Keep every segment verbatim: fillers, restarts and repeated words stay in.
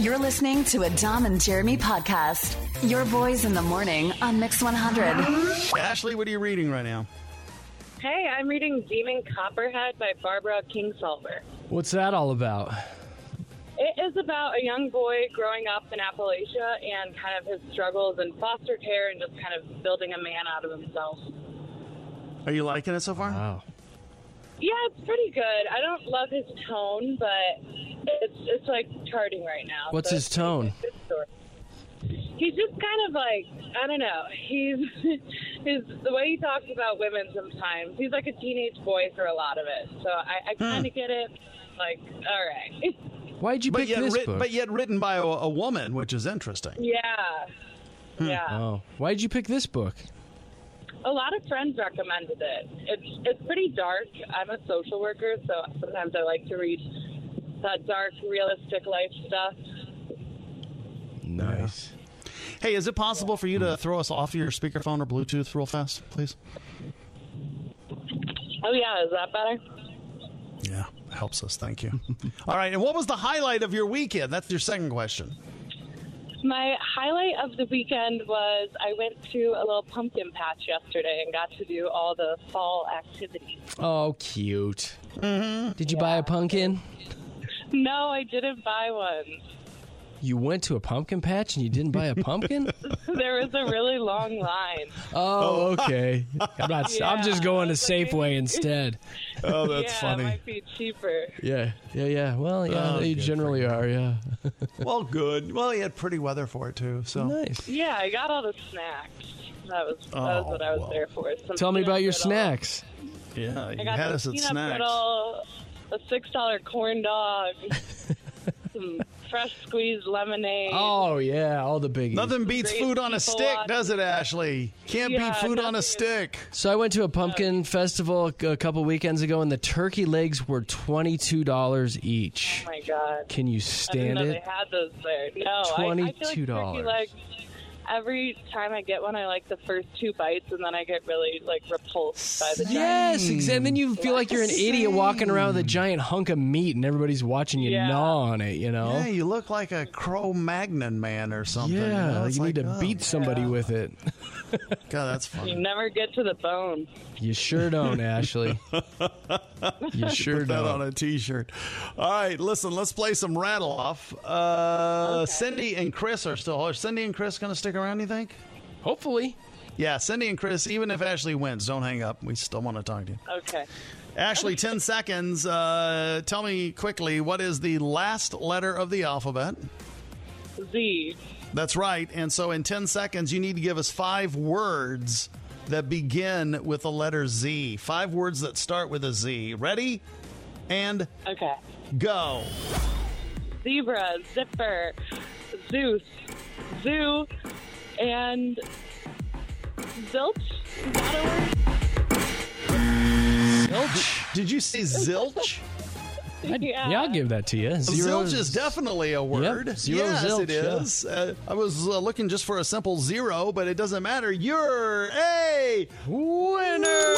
You're listening to a Dom and Jeremy podcast. Your boys in the morning on Mix one hundred. Ashley, what are you reading right now? Hey, I'm reading Demon Copperhead by Barbara Kingsolver. What's that all about? It is about a young boy growing up in Appalachia and kind of his struggles in foster care and just kind of building a man out of himself. Are you liking it so far? Wow. Yeah, it's pretty good. I don't love his tone, but it's it's like charting right now. What's so his tone? It's a good story. He's just kind of like, I don't know. He's his the way he talks about women sometimes. He's like a teenage boy for a lot of it. So I, I kind of Hmm. get it. Like, all right. Why'd you But pick yet, this writ- book? but yet written by a, a woman, which is interesting. Yeah. Yeah. Oh, why'd you pick this book? A lot of friends recommended it. It's it's pretty dark. I'm a social worker, so sometimes I like to read that dark, realistic life stuff. Nice. Hey, is it possible for you to throw us off your speakerphone or Bluetooth real fast, please? Oh, yeah. Is that better? Yeah, helps us. Thank you. All right, and what was the highlight of your weekend? That's your second question. My highlight of the weekend was I went to a little pumpkin patch yesterday and got to do all the fall activities. Oh, cute. Mm-hmm. Did you buy a pumpkin? No, I didn't buy one. You went to a pumpkin patch and you didn't buy a pumpkin? There was a really long line. Oh, okay. I'm not. Yeah, I'm just going to I was like, Safeway maybe- instead. Oh, that's yeah, funny. it might be cheaper. Yeah, yeah, yeah. Well, yeah, Oh, they good for generally you. are. Yeah. Well, good. Well, you had pretty weather for it, too. So Nice. Yeah, I got all the snacks. That was that was Oh, what I was well. there for. Some Tell me peanut about your brittle. snacks. Yeah, I you got had the us at peanut snacks. brittle, a six dollar corn dog, some fresh squeezed lemonade. Oh yeah, all the biggies. Nothing beats Great food on a people stick, watching. does it, Ashley? Can't Yeah, beat food on a nothing is- stick. So I went to a pumpkin festival a couple weekends ago, and the turkey legs were twenty-two dollars each. Oh my god! Can you I didn't stand know it? they had those there. No, I, I feel like twenty-two dollars. turkey legs. Every time I get one, I like the first two bites, and then I get really like repulsed by the giant. Yes, exactly. And then you feel like you're an idiot walking around with a Same. giant hunk of meat, and everybody's watching you Yeah. gnaw on it. You know? Yeah, you look like a Cro-Magnon man or something. Yeah, you, know? you It's need like, to oh, beat somebody with it. God, that's You funny. never get to the bone. You sure don't, Ashley. You sure Put that don't. on a T-shirt. All right, listen, let's play some rattle off. Uh, Okay. Cindy and Chris are still. Are Cindy and Chris going to stick around? You think? Hopefully. Yeah, Cindy and Chris. Even if Ashley wins, don't hang up. We still want to talk to you. Okay. Ashley, ten seconds. Uh, tell me quickly, what is the last letter of the alphabet? Z. That's right. And so in ten seconds, you need to give us five words that begin with the letter Z. Five words that start with a Z. Ready? And Okay. go. Zebra, zipper, Zeus, zoo, and zilch. Is that a word? Zilch. Did you say zilch? I'd- yeah. I'll give that to you. Zilch is definitely a word. Yep, zero yes, zilch, it is. Uh, I was uh, looking just for a simple zero, but it doesn't matter. You're a winner.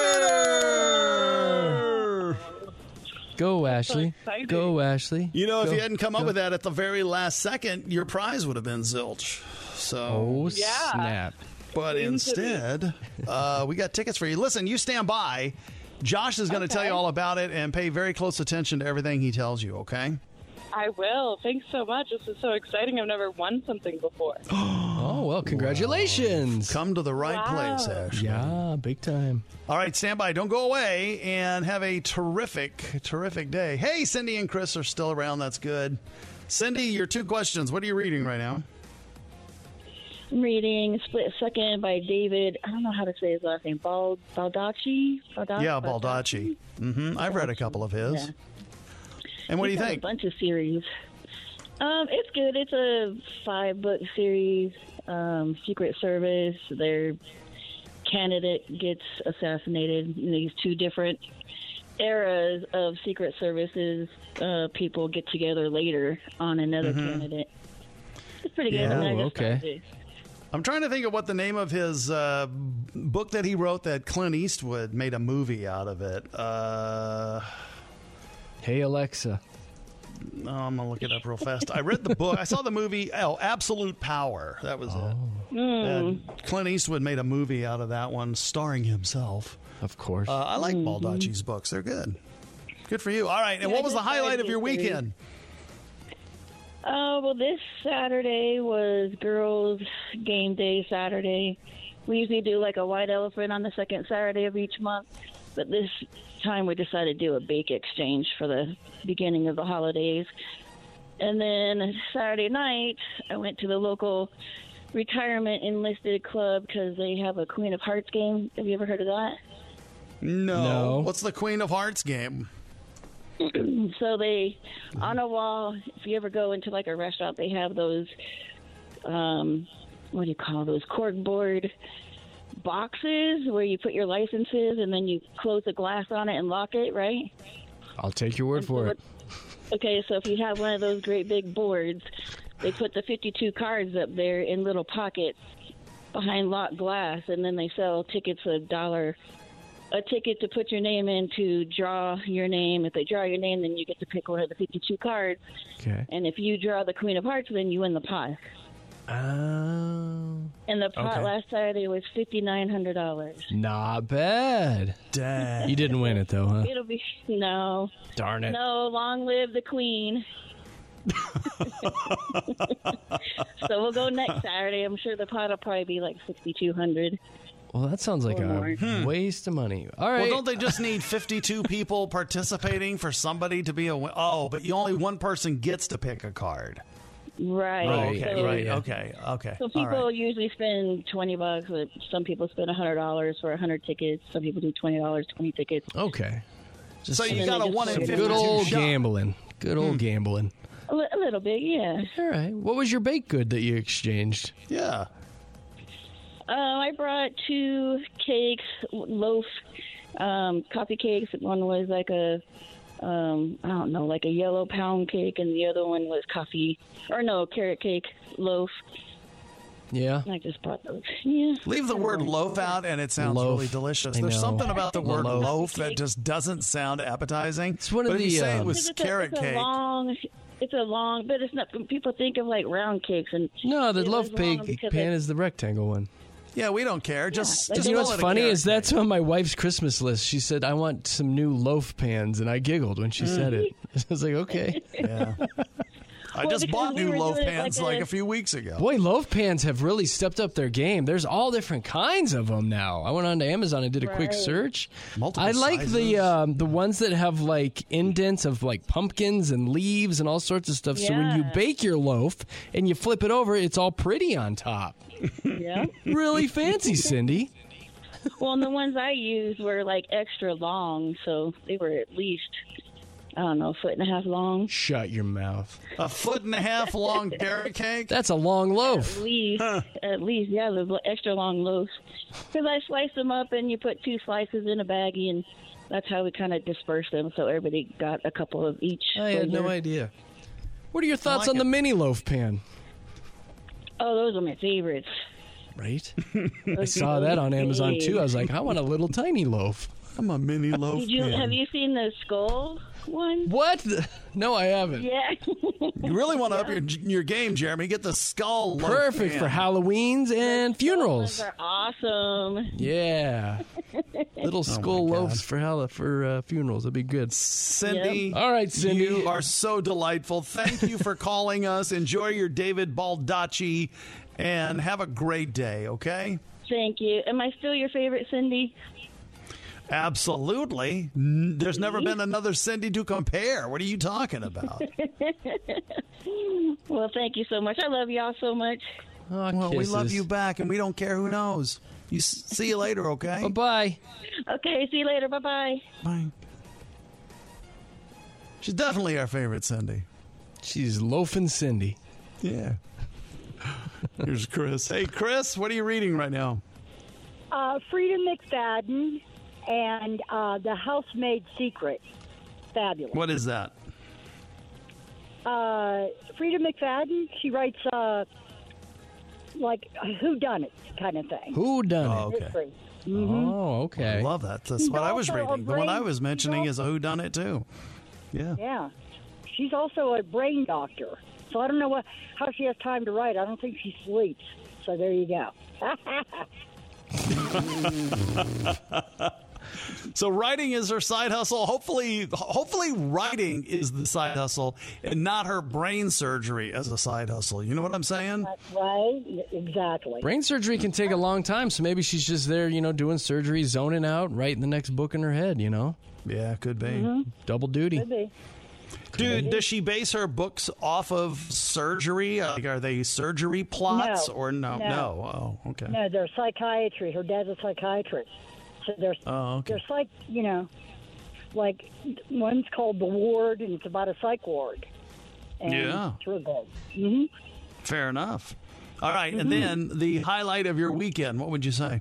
winner. Go, Ashley. exciting. Go, Ashley. You know, if Go. you hadn't come up Go. with that at the very last second, your prize would have been zilch. So, Oh, Yeah. snap. but Seems to be. instead, uh, we got tickets for you. Listen, you stand by. Josh is going to tell Okay. you all about it and pay very close attention to everything he tells you, okay? I will. Thanks so much. This is so exciting. I've never won something before. Oh, well, congratulations. Come to the right Wow. place, Ashley. Yeah, big time. All right, stand by. Don't go away and have a terrific, terrific day. Hey, Cindy and Chris are still around. That's good. Cindy, your two questions. What are you reading right now? I'm reading Split Second by David. I don't know how to say his last name. Bald Baldacci. Baldac- Yeah, Baldacci. Mm-hmm. I've read a couple of his. Yeah. And what do you He's got think? A bunch of series. Um, it's good. It's a five book series. Um, Secret Service. Their candidate gets assassinated. You know, these two different eras of Secret Services. Uh, people get together later on another candidate. It's pretty good. Yeah. I mean, I Oh, just okay. started it. I'm trying to think of what the name of his uh, book that he wrote that Clint Eastwood made a movie out of it. Uh, Hey, Alexa. Oh, I'm gonna look it up real fast. I read the book. I saw the movie. Oh, Absolute Power. That was Oh. it. Mm. And Clint Eastwood made a movie out of that one, starring himself. Of course. Uh, I like Baldacci's books. They're good. Good for you. All right. And Yeah, what was the just tried highlight to of your get through. weekend? Uh, well, this Saturday was girls' game day Saturday. We usually do like a white elephant on the second Saturday of each month, but this time we decided to do a bake exchange for the beginning of the holidays. And then Saturday night, I went to the local retirement enlisted club because they have a Queen of Hearts game. Have you ever heard of that? No. No. What's the Queen of Hearts game? So they, on a wall, if you ever go into like a restaurant, they have those, um, what do you call those, corkboard boxes where you put your licenses and then you close the glass on it and lock it, right? I'll take your word for it. Okay, so if you have one of those great big boards, they put the fifty-two cards up there in little pockets behind locked glass, and then they sell tickets a dollar a ticket to put your name in to draw your name. If they draw your name, then you get to pick one of the fifty-two cards. Okay. And if you draw the Queen of Hearts, then you win the pot. Oh. And the pot Okay. last Saturday was fifty-nine hundred dollars. Not bad. Dang. You didn't win it, though, huh? It'll be, no, Darn it. no, long live the Queen. So we'll go next Saturday. I'm sure the pot will probably be like sixty-two hundred. Well, that sounds like Or a more. waste of money. All right. Well, don't they just need fifty-two people participating for somebody to be a win? Oh, but you only one person gets to pick a card. Right. Oh, Right, okay, So, right, yeah. okay, okay. so All people right. usually spend twenty bucks. But some people spend one hundred dollars for one hundred tickets. Some people do twenty dollars, twenty tickets. Okay. So you then got they a just one in put it in. fifty-two Good old shot. gambling. Good old gambling. A, li- a little bit, yeah. All right. What was your baked good that you exchanged? Yeah. Uh, I brought two cakes, loaf, um, coffee cakes. One was like a, um, I don't know, like a yellow pound cake, and the other one was coffee, or no, carrot cake loaf. Yeah. I just brought those. Yeah. Leave the word loaf out, and it sounds Loaf. really delicious. I There's know. something about the word Loaf. loaf that just doesn't sound appetizing. It's one of but if you the, say it um, was It's a, carrot it's a cake. long. It's a long, but it's not. People think of like round cakes, and No, the it loaf was long bake because pan it- is the rectangle one. Yeah, we don't care. Just, like just You know call what's it a funny carrot is that's cake. on my wife's Christmas list. She said, I want some new loaf pans, and I giggled when she said it. I was like, okay. Yeah. I Well, just because bought we new were loaf doing it pans like like a- a few weeks ago. Boy, loaf pans have really stepped up their game. There's all different kinds of them now. I went on to Amazon and did a quick Right. search. Multiple I like the sizes. um, the ones that have like indents of like pumpkins and leaves and all sorts of stuff. So when you Yeah. bake your loaf and you flip it over, it's all pretty on top. Yeah. Really fancy, Cindy. Well, and the ones I used were like extra long, so they were at least, I don't know, a foot and a half long. Shut your mouth. A foot and a half long carrot cake. That's a long loaf. At least, at least, yeah, the extra long loaves. Because I sliced them up, and you put two slices in a baggie, and that's how we kind of dispersed them, so everybody got a couple of each. I had no flavor. idea. What are your thoughts like on the it. mini loaf pan? Oh, those are my favorites. Right? I saw that on Amazon too. I was like, I want a little tiny loaf. I'm a mini loaf Did you pan. have you seen the skull one? What? No, I haven't. Yeah. You really want to up your your game, Jeremy? Get the skull. loaf Perfect pan. for Halloweens and Those funerals. are awesome. Yeah, little skull God. loaves for hell for uh, funerals. That'd be good. Cindy. All right, Cindy. You are so delightful. Thank you for calling us. Enjoy your David Baldacci, and have a great day. Okay. Thank you. Am I still your favorite, Cindy? Absolutely. N- There's never been another Cindy to compare. What are you talking about? Well, thank you so much. I love y'all so much. Oh, Well, we kisses. love you back, and we don't care who knows. You s- see you later, okay? Bye bye. Okay, see you later. Bye-bye. Bye. She's definitely our favorite Cindy. She's loafing Cindy. Yeah. Here's Chris. Hey, Chris, what are you reading right now? Uh, Frida McFadden and uh, The Housemaid Secret. Fabulous. What is that? Uh, Frida McFadden, she writes uh, like a whodunit kind of thing. Who done Oh, it? okay. Mystery. Oh, okay. I love that. That's She's what I was also a reading. The one I great- was mentioning she's is a whodunit, too. Yeah. Yeah. she's also a brain doctor. So I don't know what how she has time to write. I don't think she sleeps. So there you go. So writing is her side hustle. Hopefully, hopefully writing is the side hustle and not her brain surgery as a side hustle. You know what I'm saying? That's right. Exactly. Brain surgery can take a long time, so maybe she's just there, you know, doing surgery, zoning out, writing the next book in her head, you know? Yeah, could be. Mm-hmm. Double duty. Could be. Dude, does she base her books off of surgery? Like, are they surgery plots No. or no? No. No. Oh, okay. No, they're psychiatry. Her dad's a psychiatrist. So there's, Oh, okay. there's like, you know, like one's called The Ward, and it's about a psych ward. And Yeah. It's real good. Mm-hmm. Fair enough. All right, and then the highlight of your weekend, what would you say?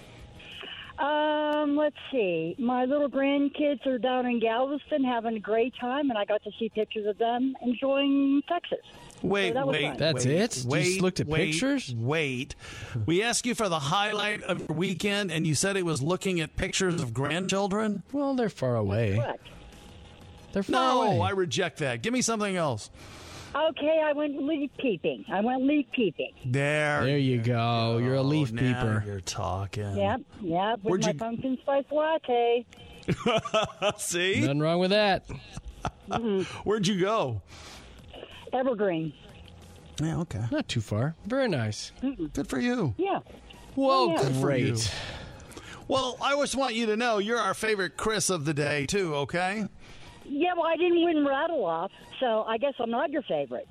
Um, let's see. My little grandkids are down in Galveston having a great time, and I got to see pictures of them enjoying Texas. Wait, So that was wait, fun. That's wait, it? You Wait, just looked at wait, pictures? Wait. We asked you for the highlight of your weekend, and you said it was looking at pictures of grandchildren? Well, they're far away. Correct. They're far No, away. I reject that. Give me something else. Okay, I went leaf peeping. I went leaf peeping. There. There you go. You're a leaf now peeper. You're talking. Yep, yep, with Where'd my you- pumpkin spice latte. See? Nothing wrong with that. Where'd you go? Evergreen. Yeah, okay. Not too far. Very nice. Good for you. Yeah. Whoa, yeah. Good for you. great. Well, I just want you to know you're our favorite Chris of the day, too, okay? Yeah, well, I didn't win Rattle Off, so I guess I'm not your favorite.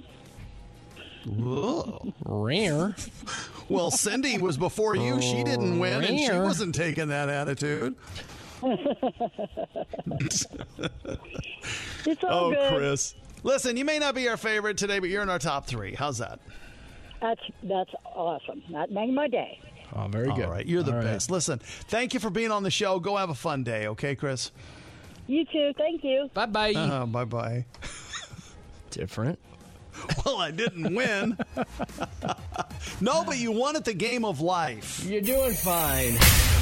Whoa. Rare. Well, Cindy was before you. She didn't win, and she Rare. wasn't taking that attitude. It's all Oh, good. Chris. Listen, you may not be our favorite today, but you're in our top three. How's that? That's that's awesome. That made my day. Oh, very good. All right, you're the All right. best. Listen, thank you for being on the show. Go have a fun day, okay, Chris? You too. Thank you. Bye-bye. Uh, bye-bye. Different. Well, I didn't win. No, but you won at the game of life. You're doing fine.